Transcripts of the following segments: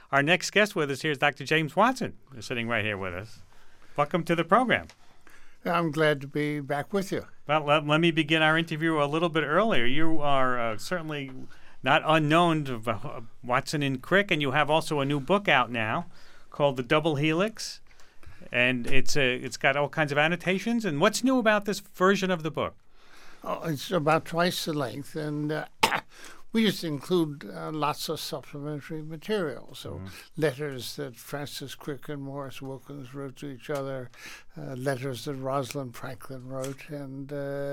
Our next guest with us here is Dr. James Watson, who's sitting right here with us. Welcome to the program. I'm glad to be back with you. Well, let me begin our interview a little bit earlier. You are certainly not unknown to Watson and Crick, and you have also a new book out now called The Double Helix, and it's got all kinds of annotations. And what's new about this version of the book? Oh, it's about twice the length, and we just include lots of supplementary material. So letters that Francis Crick and Morris Wilkins wrote to each other, letters that Rosalind Franklin wrote, and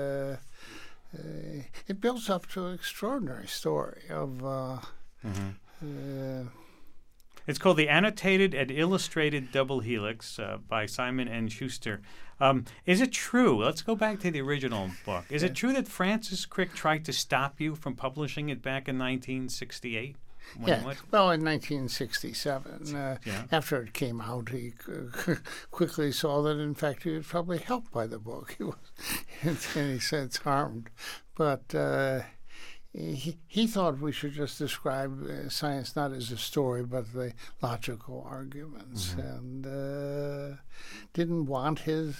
it builds up to an extraordinary story of... It's called The Annotated and Illustrated Double Helix by Simon & Schuster. Is it true? Let's go back to the original book. Is it true that Francis Crick tried to stop you from publishing it back in 1968? Well, in 1967, after it came out, he quickly saw that, in fact, he was probably helped by the book. He was, in any sense, harmed. But he thought we should just describe science not as a story, but the logical arguments, and didn't want his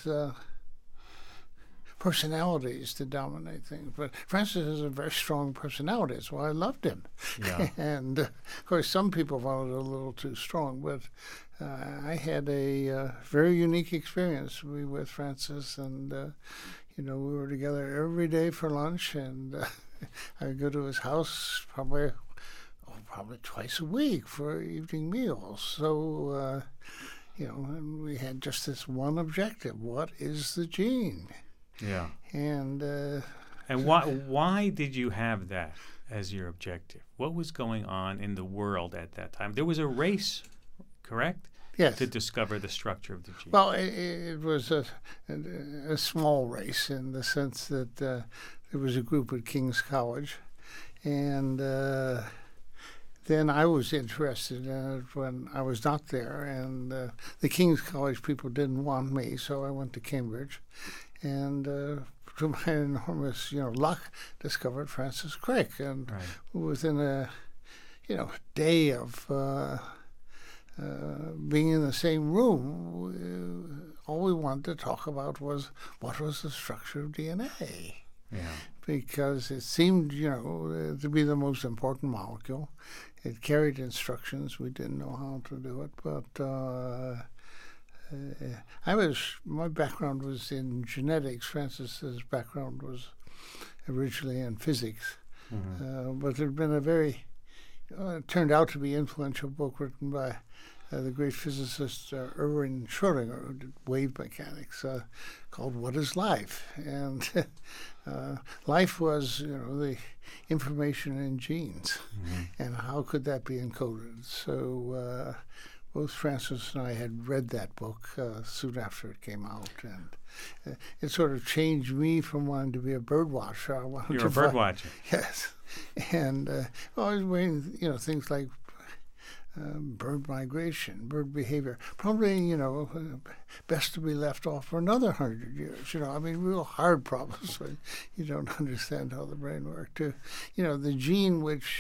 personalities to dominate things. But Francis has a very strong personality. That's why I loved him. Yeah. And, of course, some people found it a little too strong, but I had a very unique experience with Francis, and, we were together every day for lunch, and I would go to his house probably twice a week for evening meals. So, and we had just this one objective: what is the gene? Yeah. And why did you have that as your objective? What was going on in the world at that time? There was a race, correct? Yes. To discover the structure of the gene. Well, it was a small race in the sense that there was a group at King's College, and then I was interested in it when I was not there, and the King's College people didn't want me, so I went to Cambridge, and to my enormous luck, discovered Francis Crick, and within a day of being in the same room, all we wanted to talk about was what was the structure of DNA. Yeah. Because it seemed, to be the most important molecule. It carried instructions. We didn't know how to do it, but my background was in genetics. Francis's background was originally in physics, but it had been it turned out to be influential book written by the great physicist Erwin Schrödinger, who did wave mechanics, called "What is Life?" And life was, the information in genes, and how could that be encoded? So both Francis and I had read that book soon after it came out, and it sort of changed me from wanting to be a bird watcher. You're a bird watcher. Yes, and I was reading, things like bird migration, bird behavior. Probably, best to be left off for another 100 years. Real hard problems when you don't understand how the brain works. The gene which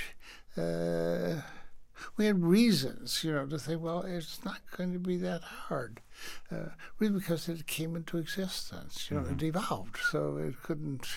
we had reasons, to think, well, it's not going to be that hard. Really because it came into existence, it evolved, so it couldn't,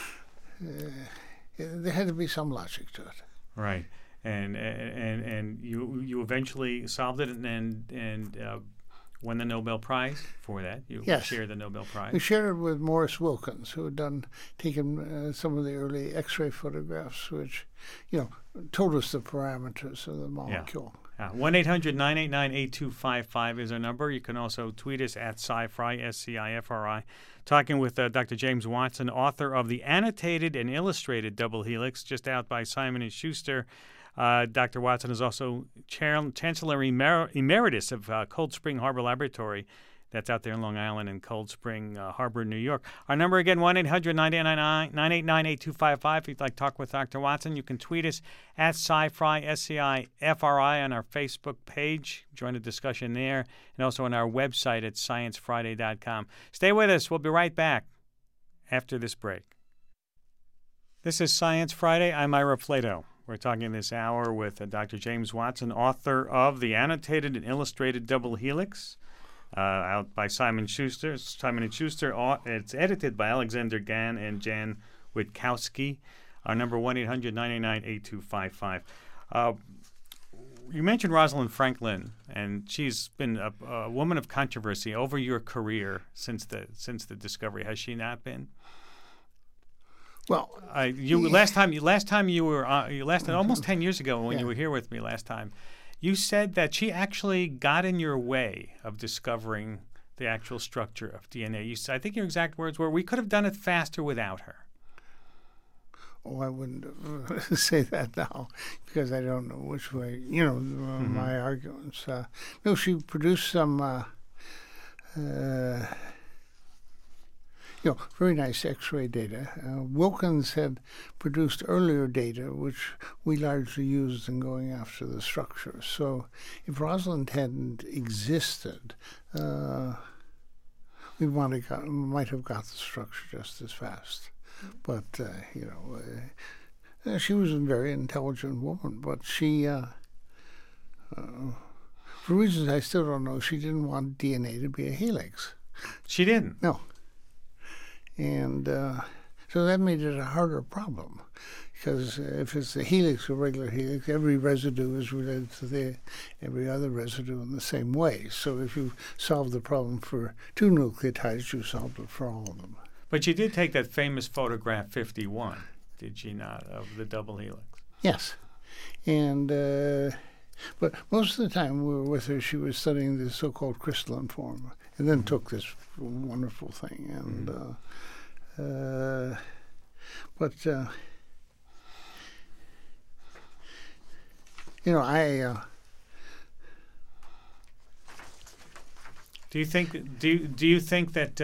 there had to be some logic to it. Right. And you eventually solved it and won the Nobel Prize for that. You shared the Nobel Prize. We shared it with Morris Wilkins, who had taken some of the early X-ray photographs, which, told us the parameters of the molecule. Yeah. 1-800-989-8255 is our number. You can also tweet us at SciFri, SCIFRI. Talking with Dr. James Watson, author of The Annotated and Illustrated Double Helix, just out by Simon & Schuster. Dr. Watson is also Chancellor Emeritus of Cold Spring Harbor Laboratory. That's out there in Long Island in Cold Spring Harbor, New York. Our number again, 1-800-989-8255. If you'd like to talk with Dr. Watson, you can tweet us at SciFri, SCIFRI, on our Facebook page. Join the discussion there, and also on our website at sciencefriday.com. Stay with us. We'll be right back after this break. This is Science Friday. I'm Ira Flato. We're talking this hour with Dr. James Watson, author of The Annotated and Illustrated Double Helix, out by Simon Schuster. Simon & Schuster. It's edited by Alexander Gann and Jan Witkowski. Our number 1-800-999-8255. You mentioned Rosalind Franklin, and she's been a woman of controversy over your career since the discovery. Has she not been? Well, last time you were almost 10 years ago when you were here with me last time. You said that she actually got in your way of discovering the actual structure of DNA. I think your exact words were, "We could have done it faster without her." Oh, I wouldn't say that now because I don't know which way. My arguments. No, she produced some. Very nice X-ray data. Wilkins had produced earlier data, which we largely used in going after the structure. So if Rosalind hadn't existed, we might have got the structure just as fast. But, she was a very intelligent woman, but she, for reasons I still don't know, she didn't want DNA to be a helix. She didn't? No. And so that made it a harder problem, because if it's a helix, a regular helix, every residue is related to every other residue in the same way. So if you solve the problem for two nucleotides, you solved it for all of them. But you did take that famous photograph 51, did she not, of the double helix? Yes. And but most of the time we were with her, she was studying the so-called crystalline form, and then took this wonderful thing. And Do you think that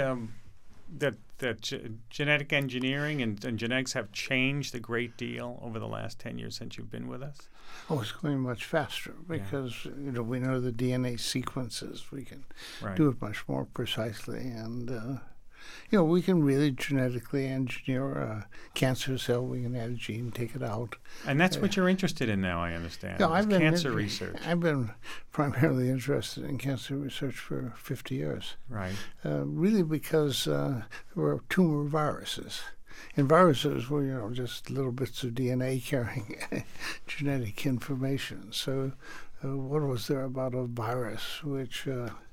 genetic engineering and genetics have changed a great deal over the last 10 years since you've been with us? Oh, it's going much faster because we know the DNA sequences. We can Right. do it much more precisely, and we can really genetically engineer a cancer cell. We can add a gene, take it out. And that's what you're interested in now, I understand. Yeah, is cancer research. I've been primarily interested in cancer research for 50 years. Right. Really because there were tumor viruses. And viruses were, just little bits of DNA carrying genetic information. So what was there about a virus which,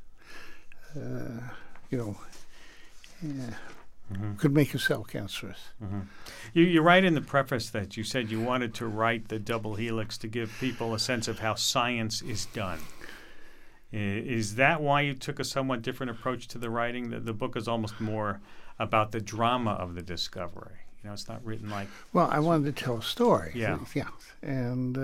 could make a cell cancerous? Mm-hmm. You write in the preface that you said you wanted to write the double helix to give people a sense of how science is done. Is that why you took a somewhat different approach to the writing? The book is almost more about the drama of the discovery. It's not written like... Well, I wanted to tell a story. Yeah. Yeah. And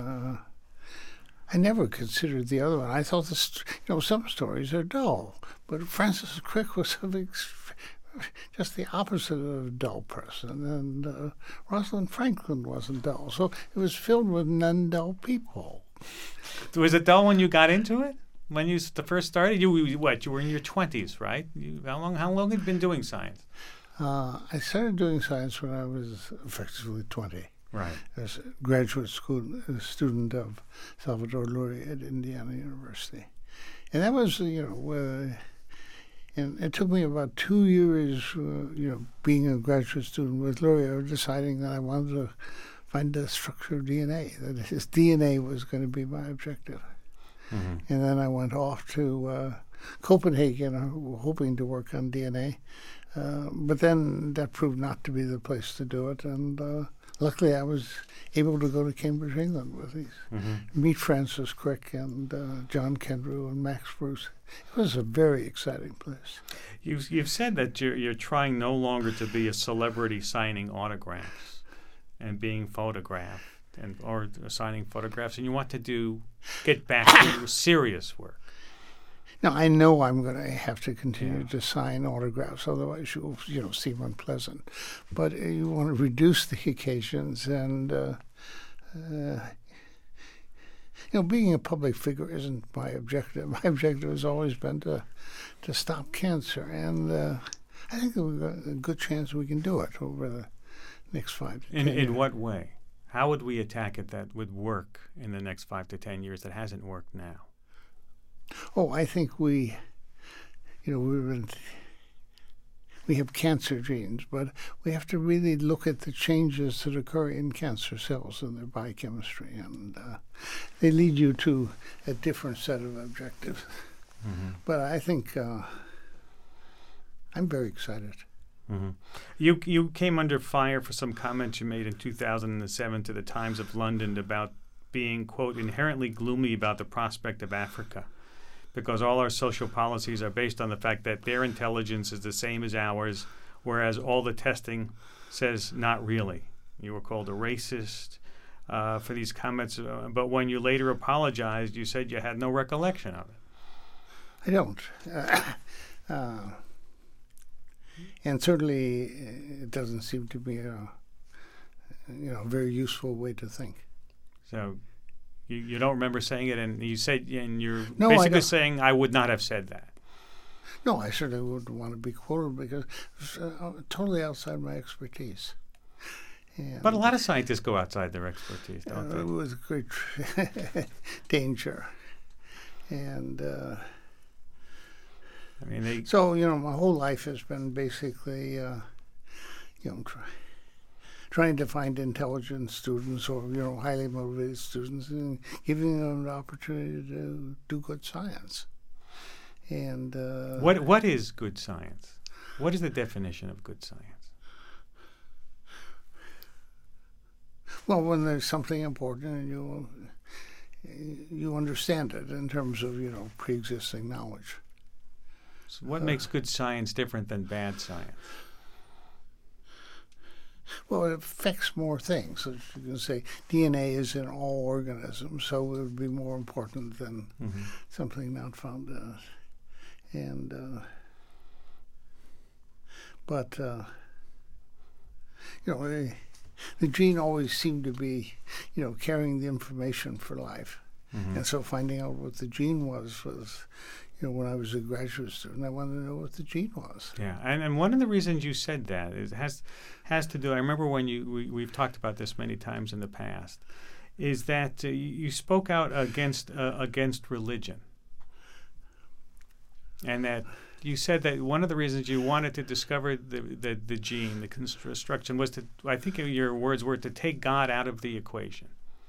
I never considered the other one. I thought, some stories are dull. But Francis Crick was just the opposite of a dull person. And Rosalind Franklin wasn't dull. So it was filled with non-dull people. Was it dull when you got into it? When you first started? You were in your 20s, right? How long had you been doing science? I started doing science when I was effectively 20. Right. As a graduate student of Salvador Luria at Indiana University. And that was, and it took me about 2 years, being a graduate student with Luria, deciding that I wanted to find the structure of DNA, that his DNA was going to be my objective. Mm-hmm. And then I went off to Copenhagen, hoping to work on DNA. But then that proved not to be the place to do it. And luckily I was able to go to Cambridge, England with these, meet Francis Crick and John Kendrew and Max Bruce. It was a very exciting place. You've said that you're trying no longer to be a celebrity signing autographs and being photographed or signing photographs, and you want to get back to serious work. Now, I know I'm going to have to continue to sign autographs, otherwise you'll, seem unpleasant. But you want to reduce the occasions, and being a public figure isn't my objective. My objective has always been to stop cancer, and I think we've got a good chance we can do it over the next 5 to 10 years. In what way? How would we attack it that would work in the next 5 to 10 years that hasn't worked now? Oh, I think we have cancer genes, but we have to really look at the changes that occur in cancer cells and their biochemistry, and they lead you to a different set of objectives. Mm-hmm. But I think I'm very excited. Mm-hmm. You came under fire for some comments you made in 2007 to the Times of London about being, quote, inherently gloomy about the prospect of Africa, because all our social policies are based on the fact that their intelligence is the same as ours, whereas all the testing says not really. You were called a racist for these comments, but when you later apologized, you said you had no recollection of it. I don't. And certainly it doesn't seem to be a very useful way to think. So you don't remember saying it, and you said, and you're No, basically saying I would not have said that. No, I certainly wouldn't want to be quoted because it's totally outside my expertise. And but a lot of scientists go outside their expertise, don't they? It was a great danger. And so, my whole life has been basically, trying to find intelligent students or, highly motivated students and giving them the opportunity to do good science. And what is good science? What is the definition of good science? Well, when there's something important and you understand it in terms of, pre-existing knowledge. So what makes good science different than bad science? Well, it affects more things. As you can say, DNA is in all organisms, so it would be more important than something not found in it. And the gene always seemed to be, carrying the information for life. Mm-hmm. And so finding out what the gene was, when I was a graduate student, I wanted to know what the gene was. Yeah, and one of the reasons you said that has to do, I remember when we've talked about this many times in the past, is that you spoke out against religion. And that you said that one of the reasons you wanted to discover the gene, the construction, was to, I think your words were, to take God out of the equation.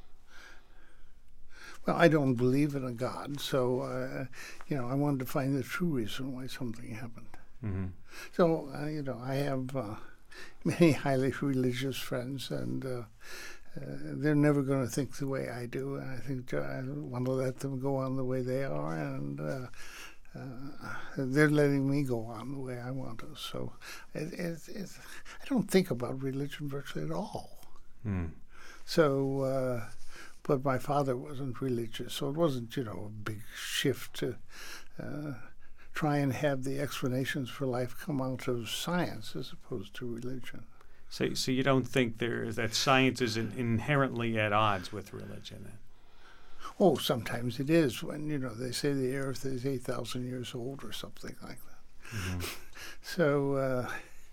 Well, I don't believe in a God, so, I wanted to find the true reason why something happened. Mm-hmm. So, I have many highly religious friends, and they're never going to think the way I do, and I think I want to let them go on the way they are, and they're letting me go on the way I want to. So I don't think about religion virtually at all. Mm. So, but my father wasn't religious, so it wasn't, a big shift to try and have the explanations for life come out of science as opposed to religion. So you don't think that science is inherently at odds with religion, then? Oh, sometimes it is when, they say the Earth is 8,000 years old or something like that. Mm-hmm. So,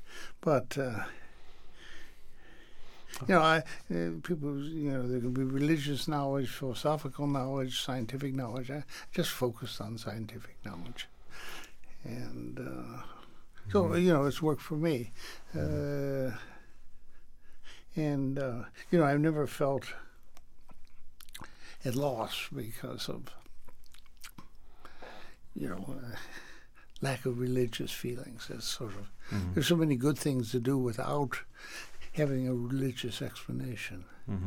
people, there can be religious knowledge, philosophical knowledge, scientific knowledge. I just focused on scientific knowledge. And so, it's worked for me. I've never felt at loss because of, lack of religious feelings. It's sort of, there's so many good things to do without having a religious explanation.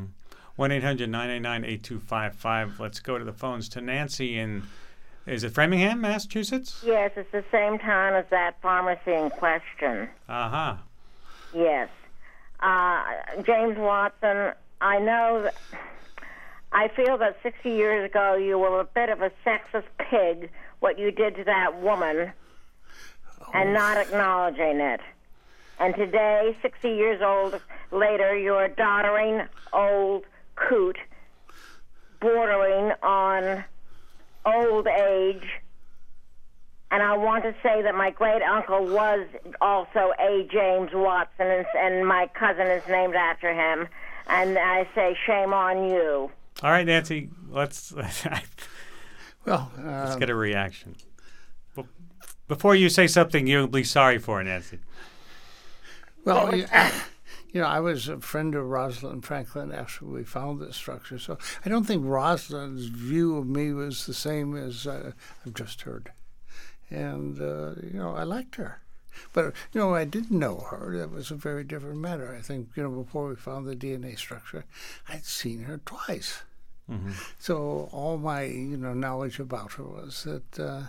1-800-999-8255. Let's go to the phones to Nancy in, is it Framingham, Massachusetts? Yes, it's the same town as that pharmacy in question. Uh-huh. Yes. James Watson, I know that I feel that 60 years ago you were a bit of a sexist pig, what you did to that woman, and not acknowledging it. And today, 60 years old later, you're a doddering old coot, bordering on old age. And I want to say that my great-uncle was also A. James Watson, and my cousin is named after him. and I say shame on you. All right, Nancy, let's Well, let's get a reaction. Before you say something you'll be sorry for, Nancy. well, I was a friend of Rosalind Franklin after we found this structure, so I don't think Rosalind's view of me was the same as I've just heard. And, I liked her. But, I didn't know her. That was a very different matter. I think, before we found the DNA structure, I'd seen her twice. Mm-hmm. So all my, knowledge about her was that,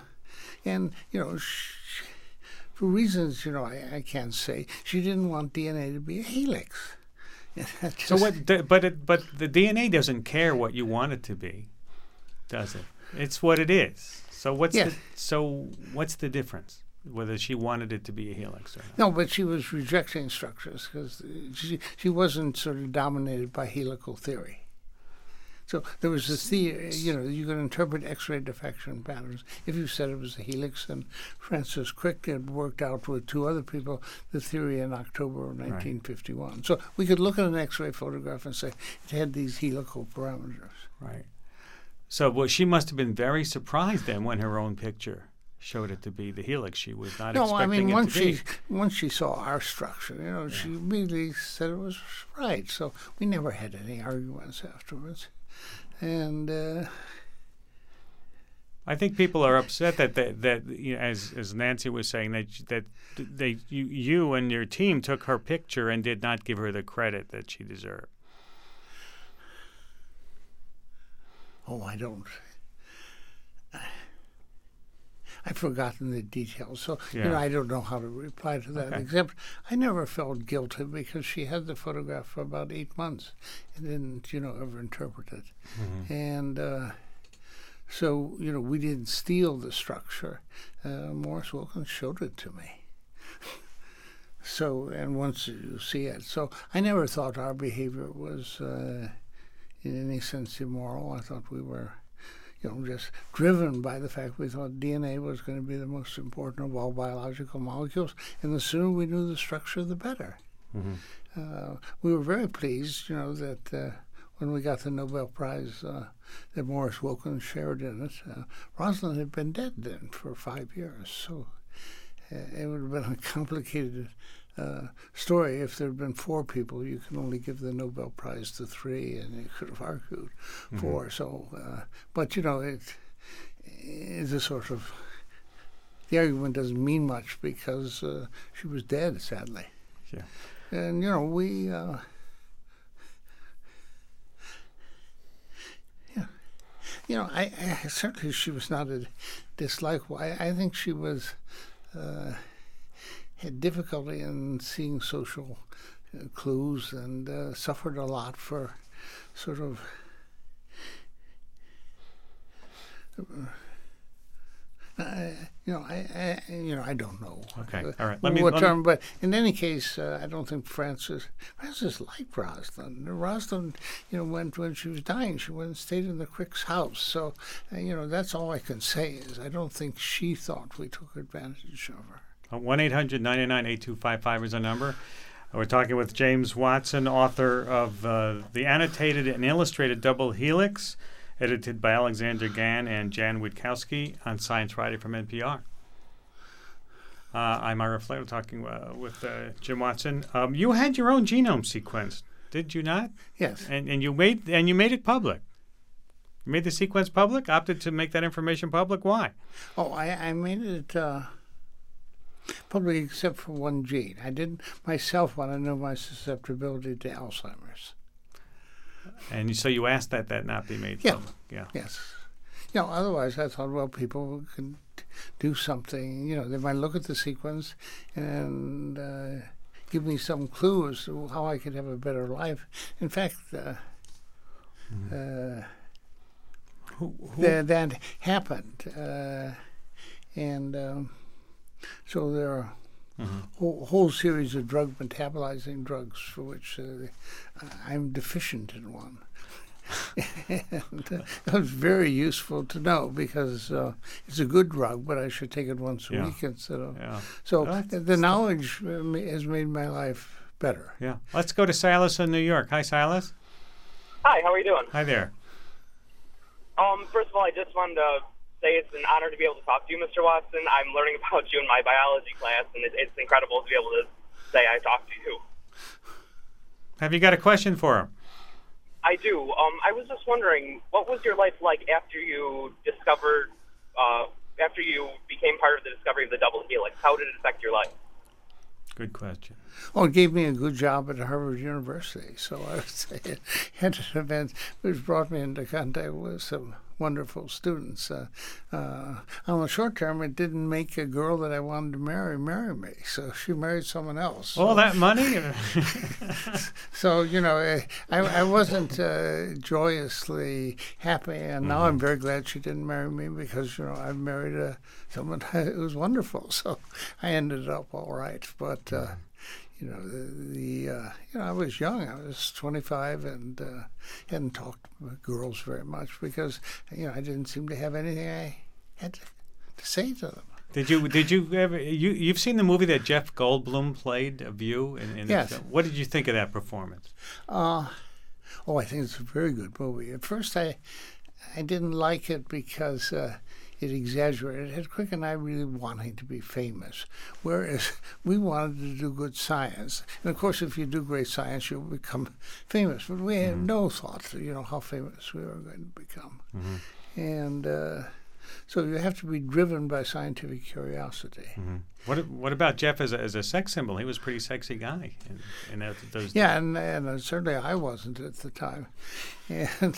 for reasons, I can't say, she didn't want DNA to be a helix. So what? But the DNA doesn't care what you want it to be, does it? It's what it is. So what's the difference? Whether she wanted it to be a helix or not? No, but she was rejecting structures because she wasn't sort of dominated by helical theory. So there was a theory, you can interpret X-ray diffraction patterns if you said it was a helix. And Francis Crick had worked out with two other people the theory in October of 1951. Right. So we could look at an X-ray photograph and say it had these helical parameters. Right. So she must have been very surprised then when her own picture showed it to be the helix. She was not expecting it to be. Once she saw our structure, she immediately said it was right. So we never had any arguments afterwards. And I think people are upset that as Nancy was saying, that you and your team took her picture and did not give her the credit that she deserved. Oh, I don't. I've forgotten the details, so I don't know how to reply to that. Okay. Except I never felt guilty because she had the photograph for about 8 months and didn't, ever interpret it. Mm-hmm. And so, we didn't steal the structure. Morris Wilkins showed it to me. So, and once you see it, so I never thought our behavior was in any sense immoral. I thought we were just driven by the fact we thought DNA was going to be the most important of all biological molecules, and the sooner we knew the structure, the better. Mm-hmm. We were very pleased, that when we got the Nobel Prize, that Morris Wilkins shared in it. Rosalind had been dead then for 5 years, so it would have been a complicated story. If there had been 4 people, you can only give the Nobel Prize to 3, and you could have argued 4. Mm-hmm. So, but it's a sort of, the argument doesn't mean much because she was dead, sadly. Yeah. And we. I certainly she was not a dislikable. I think she was. Had difficulty in seeing social clues and suffered a lot for sort of I don't know. Okay, all right. But in any case, I don't think Francis liked Rosalind. Rosalind, went when she was dying. She went and stayed in the Crick's house. So, that's all I can say is I don't think she thought we took advantage of her. 1-800-999-8255 is our number. We're talking with James Watson, author of The Annotated and Illustrated Double Helix, edited by Alexander Gann and Jan Witkowski on Science Friday from NPR. I'm Ira Flatow talking with Jim Watson. You had your own genome sequenced, did you not? Yes. And you made it public. You made the sequence public? Opted to make that information public? Why? Oh, I made it public except for one gene. I didn't myself want to know my susceptibility to Alzheimer's. And so you asked that not be made public. Yeah. Yes. Otherwise I thought, well, people can do something. They might look at the sequence and give me some clue as to how I could have a better life. In fact, that happened. So there are a whole series of drug metabolizing drugs for which I'm deficient in one. And that was very useful to know because it's a good drug, but I should take it once a week instead of. Yeah. So the knowledge has made my life better. Yeah. Let's go to Silas in New York. Hi, Silas. Hi, how are you doing? Hi there. First of all, I just wanted to say it's an honor to be able to talk to you, Mr. Watson. I'm learning about you in my biology class, and it's incredible to be able to say I talked to you. Have you got a question for him? I do. I was just wondering, what was your life like after you discovered, after you became part of the discovery of the double helix? How did it affect your life? Good question. Well, it gave me a good job at Harvard University, so I would say it had an event which brought me into contact with some wonderful students. On the short term, it didn't make a girl that I wanted to marry me, so she married someone else. All that money? So, you know, I wasn't joyously happy, and now I'm very glad she didn't marry me because, you know, I married someone who was wonderful, so I ended up all right. But, you know, I was young. I was 25 and hadn't talked with girls very much because, you know, I didn't seem to have anything I had to say to them. Did you ever? You've seen the movie that Jeff Goldblum played of you in Yes. the film. What did you think of that performance? I think it's a very good movie. At first, I didn't like it because it exaggerated. It had Crick and I really wanting to be famous, whereas we wanted to do good science. And of course, if you do great science, you'll become famous. But we had no thought, you know, how famous we were going to become. Mm-hmm. And so you have to be driven by scientific curiosity. Mm-hmm. What about Jeff as a sex symbol? He was a pretty sexy guy in those days. Yeah, and certainly I wasn't at the time. And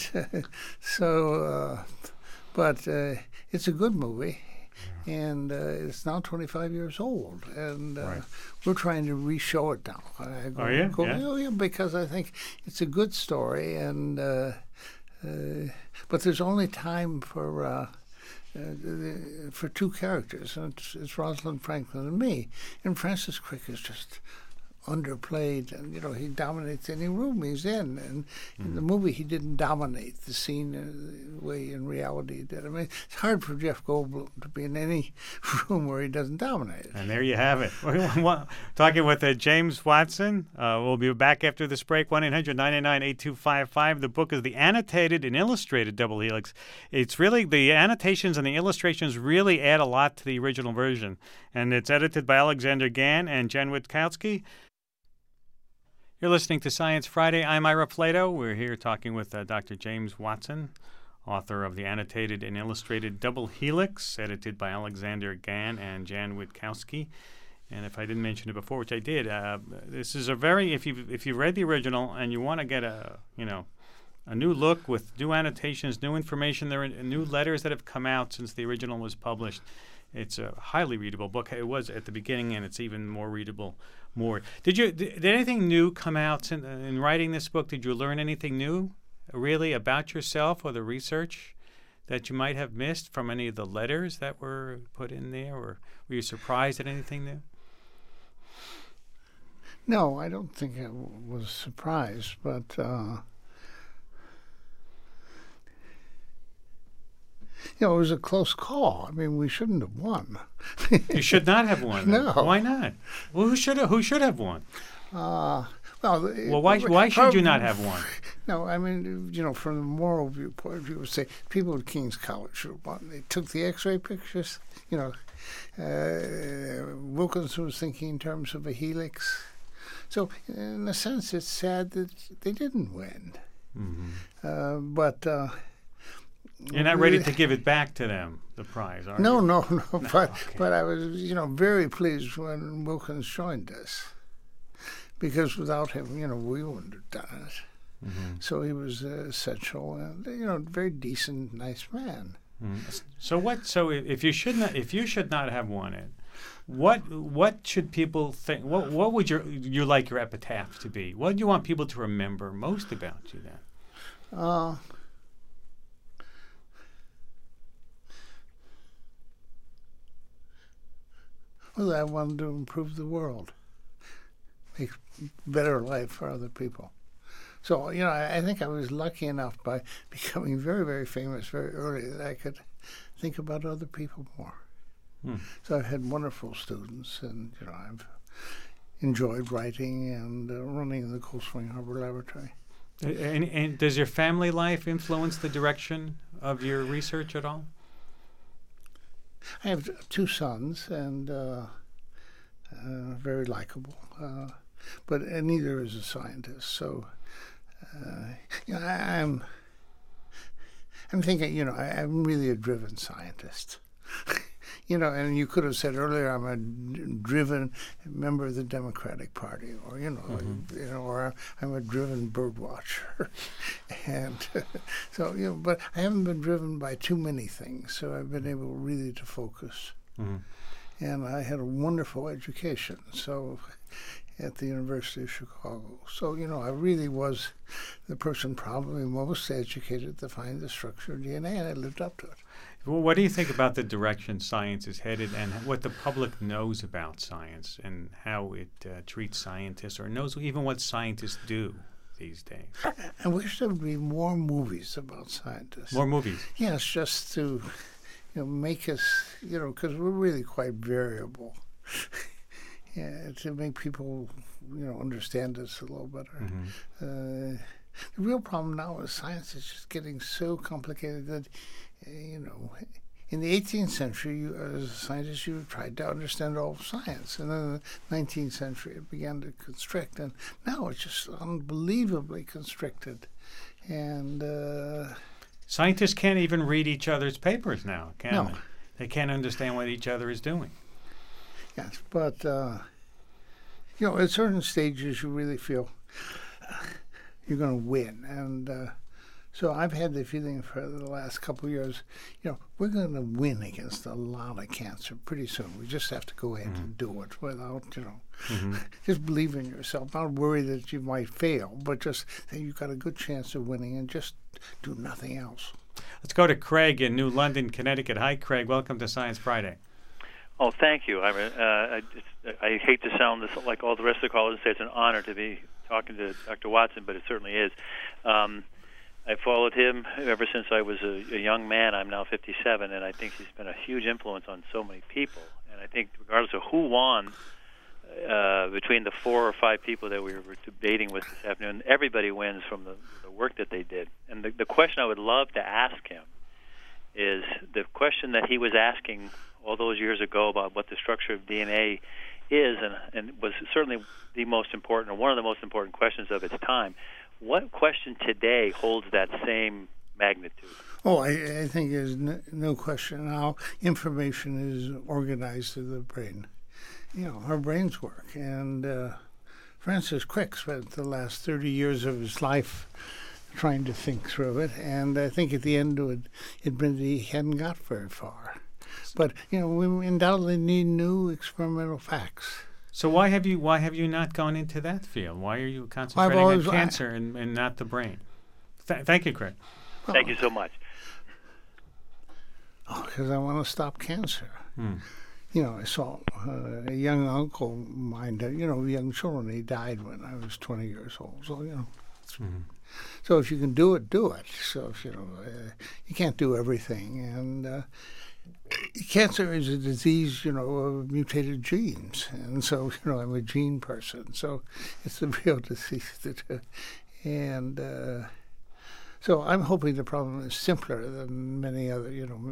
but it's a good movie, and it's now 25 years old, and Right. we're trying to re-show it now. Are you? Yeah. Because I think it's a good story, and but there's only time for two characters, and it's Rosalind Franklin and me, and Francis Crick is just underplayed, and you know, he dominates any room he's in, and in the movie he didn't dominate the scene the way in reality he did. I mean, it's hard for Jeff Goldblum to be in any room where he doesn't dominate. And there you have it. Talking with James Watson. We'll be back after this break. 1-800-999-8255. The book is The Annotated and Illustrated Double Helix. It's really, the annotations and the illustrations really add a lot to the original version. And it's edited by Alexander Gann and Jen Witkowski. You're listening to Science Friday. I'm Ira Plato. We're here talking with Dr. James Watson, author of The Annotated and Illustrated Double Helix, edited by Alexander Gann and Jan Witkowski. And if I didn't mention it before, which I did, this is a very, if you read the original and you want to get a new look with new annotations, new information, there are new letters that have come out since the original was published. It's a highly readable book. It was at the beginning, and it's even more readable. Did anything new come out in writing this book? Did you learn anything new, really, about yourself or the research that you might have missed from any of the letters that were put in there, or were you surprised at anything new? No, I don't think I was surprised, but you know, it was a close call. I mean, we shouldn't have won. You should not have won. No. Why not? Well, who should have won? Well, why should you not have won? No, I mean, you know, from the moral viewpoint, you would say people at King's College should have won. They took the X-ray pictures. You know, Wilkins was thinking in terms of a helix. So, in a sense, it's sad that they didn't win. Mm-hmm. But you're not ready to give it back to them, the prize, are you? No. Okay. But I was, you know, very pleased when Wilkins joined us, because without him, you know, we wouldn't have done it. Mm-hmm. So he was essential, and you know, very decent, nice man. Mm-hmm. So if you should not have won it, what should people think? What would you like your epitaph to be? What do you want people to remember most about you then? Well, I wanted to improve the world, make better life for other people. So, you know, I think I was lucky enough by becoming very, very famous very early that I could think about other people more. So I've had wonderful students, and, you know, enjoyed writing and running the Cold Spring Harbor Laboratory. And does your family life influence the direction of your research at all? I have 2 sons, and very likable, but neither is a scientist. So, I'm thinking, I'm really a driven scientist. And you could have said earlier, I'm a driven member of the Democratic Party, or or I'm a driven bird watcher, and so but I haven't been driven by too many things, so I've been able really to focus. And I had a wonderful education, so at the University of Chicago. So I really was the person probably most educated to find the structure of DNA, and I lived up to it. Well, what do you think about the direction science is headed and what the public knows about science and how it treats scientists, or knows even what scientists do these days? I wish there would be more movies about scientists. More movies? Yes, just to make us, because we're really quite variable. To make people, understand us a little better. The real problem now is science is just getting so complicated that, in the 18th century, as a scientist, you tried to understand all of science. And then in the 19th century, it began to constrict. And now it's just unbelievably constricted. And scientists can't even read each other's papers now, can no. they? They can't understand what each other is doing. Yes, but, at certain stages, you really feel you're going to win. And so I've had the feeling for the last couple of years, we're going to win against a lot of cancer pretty soon. We just have to go ahead and do it without, just believe in yourself. Not worry that you might fail, but just that you've got a good chance of winning and just do nothing else. Let's go to Craig in New London, Connecticut. Hi, Craig. Welcome to Science Friday. Oh, thank you. I hate to sound like all the rest of the callers and say it's an honor to be talking to Dr. Watson, but it certainly is. I followed him ever since I was a young man. I'm now 57, and I think he's been a huge influence on so many people. And I think regardless of who won, between the 4 or 5 people that we were debating with this afternoon, everybody wins from the work that they did. And the question I would love to ask him is the question that he was asking all those years ago about what the structure of DNA is, and was certainly the most important, or one of the most important questions of its time. What question today holds that same magnitude? Oh, I think there's no question how information is organized through the brain. Our brains work. And Francis Crick spent the last 30 years of his life trying to think through it. And I think at the end of it he hadn't got very far. But, we undoubtedly need new experimental facts. So why have you not gone into that field? Why are you concentrating on cancer and not the brain? Thank you, Craig. Thank you so much. Because I want to stop cancer. I saw a young uncle of mine, young children, he died when I was 20 years old. So, so if you can do it, do it. So, if, you can't do everything. And cancer is a disease, of mutated genes. And so, I'm a gene person. So it's a real disease. And so I'm hoping the problem is simpler than many other,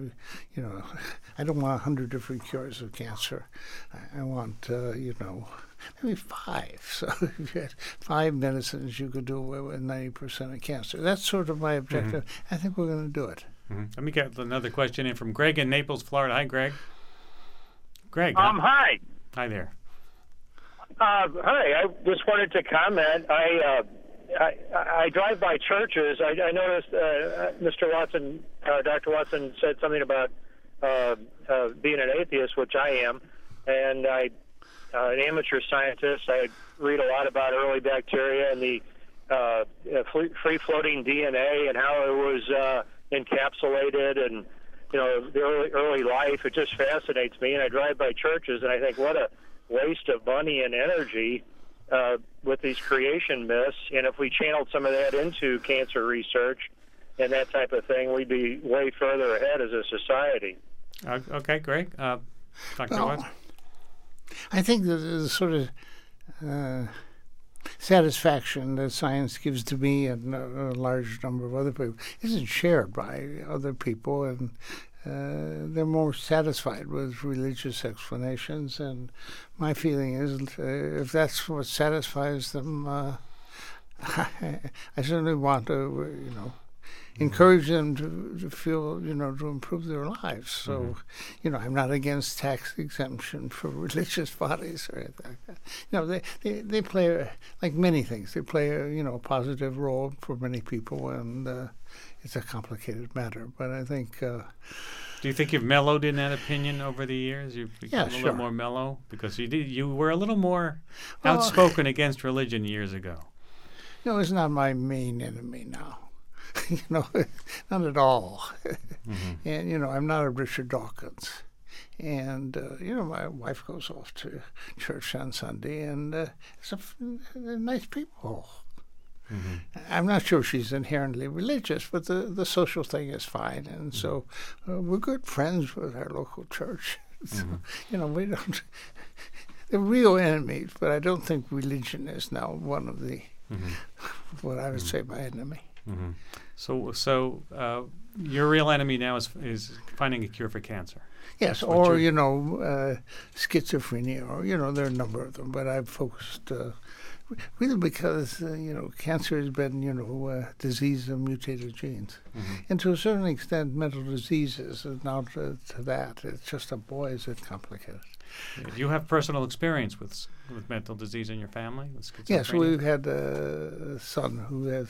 I don't want 100 different cures of cancer. I want, maybe 5. So if you had 5 medicines, you could do away with 90% of cancer. That's sort of my objective. I think we're going to do it. Let me get another question in from Greg in Naples, Florida. Hi, Greg. Greg. Hi. Hi there. Hi. I just wanted to comment. I drive by churches. I noticed Mr. Watson, Dr. Watson, said something about being an atheist, which I am, and an amateur scientist. I read a lot about early bacteria and the free-floating DNA and how it was encapsulated, and the early life. It just fascinates me. And I drive by churches, and I think, what a waste of money and energy with these creation myths. And if we channeled some of that into cancer research and that type of thing, we'd be way further ahead as a society. Okay, Greg. Dr. Watson? I think that there's sort of satisfaction that science gives to me and a large number of other people isn't shared by other people, and they're more satisfied with religious explanations. And my feeling is, if that's what satisfies them, I certainly want to, encourage them to feel, to improve their lives. So, I'm not against tax exemption for religious bodies or anything like that. They play, like many things, they play a positive role for many people, and it's a complicated matter. But I think... Do you think you've mellowed in that opinion over the years? You've become a little more mellow? Because you were a little more outspoken against religion years ago. It's not my main enemy now. Not at all. And, I'm not a Richard Dawkins. And, my wife goes off to church on Sunday, and they're nice people. I'm not sure she's inherently religious, but the social thing is fine. And so we're good friends with our local church. So, we don't... They're real enemies, but I don't think religion is now one of the, what I would say, my enemy. So your real enemy now is finding a cure for cancer. Yes, or schizophrenia, or there are a number of them. But I've focused really because cancer has been disease of mutated genes, and to a certain extent, mental diseases. And now to that, it's just is it complicated. Do you have personal experience with mental disease in your family? With schizophrenia? Yes, we've had a son who has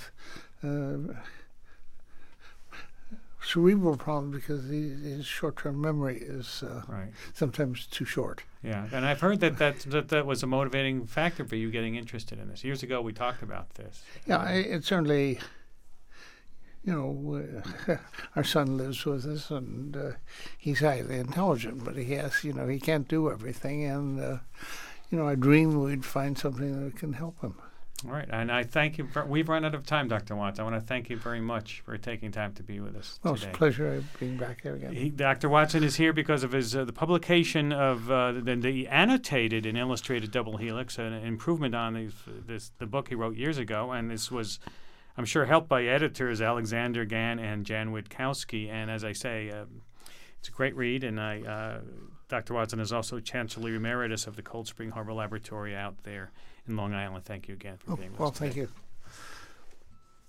cerebral problems because his short-term memory is sometimes too short. Yeah, and I've heard that was a motivating factor for you getting interested in this. Years ago, we talked about this. Yeah, it certainly... our son lives with us, and he's highly intelligent, but he has, he can't do everything, and, I dream we'd find something that can help him. All right, and I thank you. We've run out of time, Dr. Watts. I want to thank you very much for taking time to be with us today. It's a pleasure being back here again. Dr. Watson is here because of his the publication of the annotated and illustrated double helix, an improvement on the book he wrote years ago, and this was, I'm sure, helped by editors Alexander Gann and Jan Witkowski. And as I say, it's a great read. And Dr. Watson is also Chancellor Emeritus of the Cold Spring Harbor Laboratory out there in Long Island. Thank you again for being with us today. Thank you.